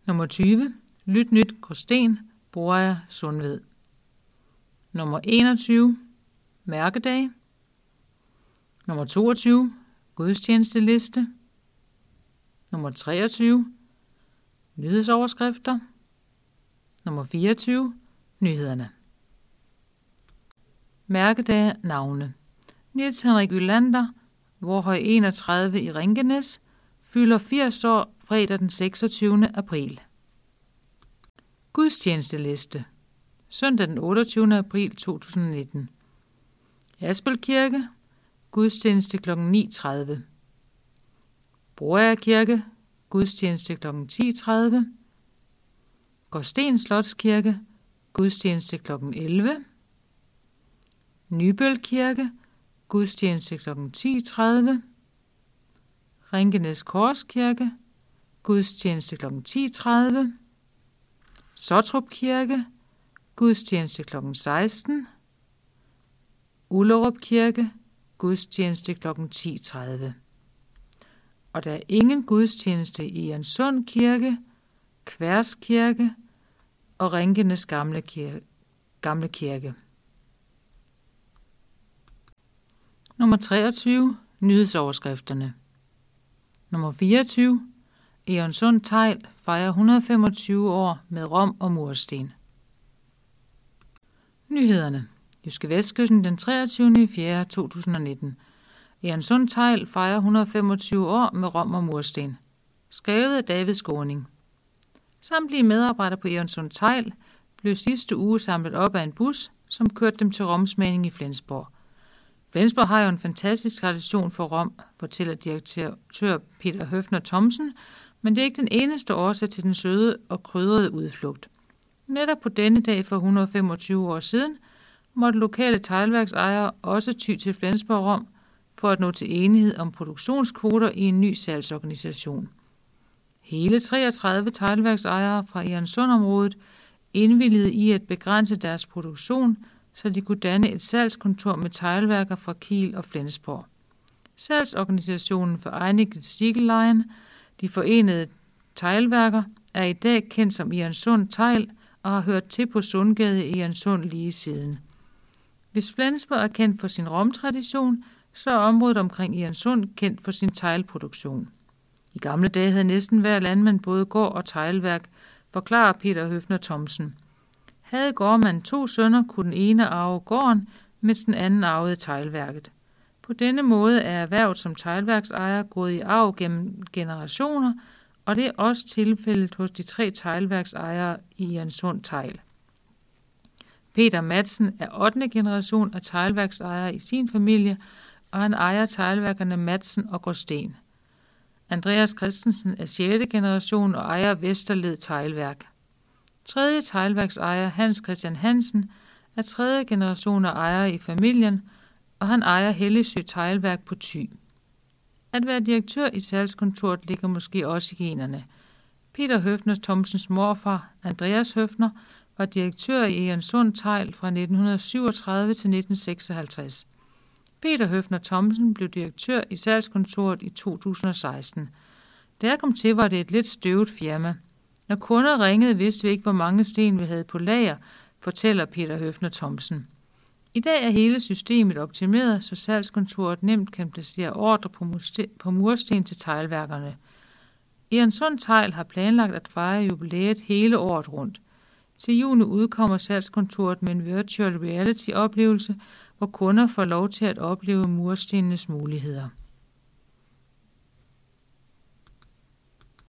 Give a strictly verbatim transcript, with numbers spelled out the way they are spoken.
Nummer tyve. Lyt nyt Gråsten, Broager Sundved. Nummer enogtyve. Mærkedag. Nummer toogtyve. Gudstjenesteliste. Nummer treogtyve. Nyhedsoverskrifter. Nummer fireogtyve. Nyhederne. Mærkedag navne. Niels Henrik Ylander, Vorhøj enogtredive i Ringenæs, fylder firs år fredag den seksogtyvende april. Gudstjenesteliste. Søndag den otteogtyvende april to tusind nitten. Asbøl Kirke. Gudstjeneste klokken ni tredive. Broager Kirke. Gudstjeneste klokken ti tredive. Gråsten Slotskirke. Gudstjeneste klokken elleve. Nybøl Kirke. Gudstjeneste klokken ti tredive. Ringenæs Korskirke. Gudstjeneste klokken ti tredive. Sottrup Kirke. Gudstjeneste klokken seksten. Ullerup Kirke. Gudstjeneste klokken ti tredive. Og der er ingen gudstjeneste i Egernsund Kirke, Kværs Kirke og Ringenæs Gamle Kirke. Gamle Kirke. Nummer treogtyve. Nyhedsoverskrifterne. Nummer fireogtyve. Egernsund Tegl fejrer et hundrede og femogtyve år med rom og mursten. Nyhederne. JydskeVestkysten den treogtyvende april to tusind nitten. Egernsund Tegl fejrer et hundrede og femogtyve år med rom og mursten. Skrevet af David Skåning. Samtlige medarbejdere på Egernsund Tegl blev sidste uge samlet op af en bus, som kørte dem til romsmagning i Flensborg. Flensborg har jo en fantastisk tradition for rom, fortæller direktør Peter Høfner Thomsen, men det er ikke den eneste årsag til den søde og krydrede udflugt. Netop på denne dag for et hundrede og femogtyve år siden måtte lokale teglværksejere også ty til Flensborg Rom for at nå til enighed om produktionskvoter i en ny salgsorganisation. Hele treogtredive teglværksejere fra Egernsund-området indvilligede i at begrænse deres produktion, så de kunne danne et salgskontor med teglværker fra Kiel og Flensborg. Salgsorganisationen Vereinigte Ziegelleien, de forenede teglværker, er i dag kendt som Egernsund Tegl og har hørt til på Sundgade i Egernsund lige siden. Hvis Flensborg er kendt for sin romtradition, så er området omkring Egernsund kendt for sin teglproduktion. I gamle dage havde næsten hver landmand både gård og teglværk, forklarer Peter Høfner Thomsen. Havde gårdmanden to sønner, kunne den ene arve gården, mens den anden arvede teglværket. På denne måde er erhvervet som teglværksejer gået i arv gennem generationer, og det er også tilfældet hos de tre teglværksejere i Egernsund Tegl. Peter Madsen er ottende generation af teglværksejere i sin familie, og han ejer teglværkerne Madsen og Gråsten. Andreas Christensen er sjette generation og ejer Vesterled Teglværk. Tredje teglværksejer Hans Christian Hansen er tredje generation af ejer i familien, og han ejer Helligsø Teglværk på Thy. At være direktør i salgskontoret ligger måske også i generne. Peter Høfner Thomsens morfar, Andreas Høfner, var direktør i Egernsund Tegl fra nitten syvogtredive til nitten seksoghalvtreds. Peter Høfner Thomsen blev direktør i salgskontoret i to tusind og seksten. Da jeg kom til, var det et lidt støvet firma. Når kunder ringede, vidste vi ikke, hvor mange sten vi havde på lager, fortæller Peter Høfner Thomsen. I dag er hele systemet optimeret, så salgskontoret nemt kan placere ordre på mursten til teglværkerne. Egernsund Tegl har planlagt at fejre jubilæet hele året rundt. Til juni udkommer salgskontoret med en virtual reality-oplevelse, hvor kunder får lov til at opleve murstenenes muligheder.